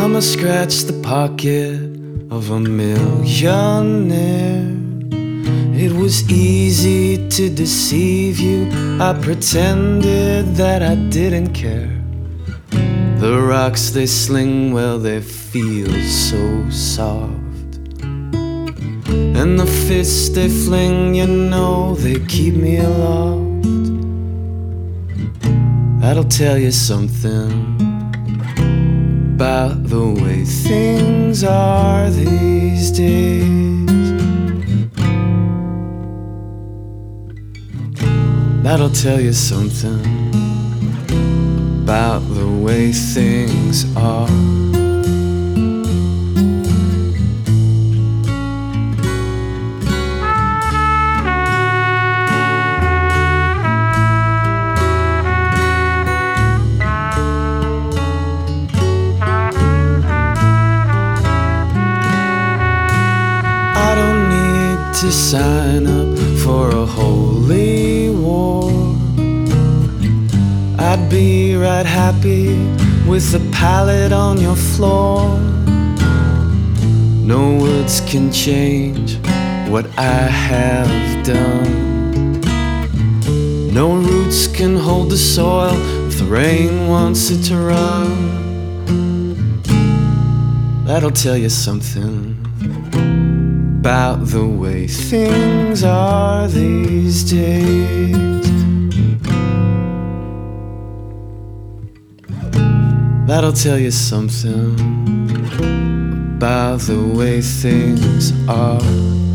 I'ma scratch the pocket of a millionaire. It was easy to deceive you. I pretended that I didn't care. The rocks they sling, well, they feel so soft. And the fists they fling, you know, they keep me aloft. That'll tell you something about the way things are these days. That'll tell you something about the way things are. I don't need to sign up for a holy war. I'd be right happy with a pallet on your floor. No words can change what I have done. No roots can hold the soil if the rain wants it to run. That'll tell you something about the way things are these days. That'll tell you something about the way things are.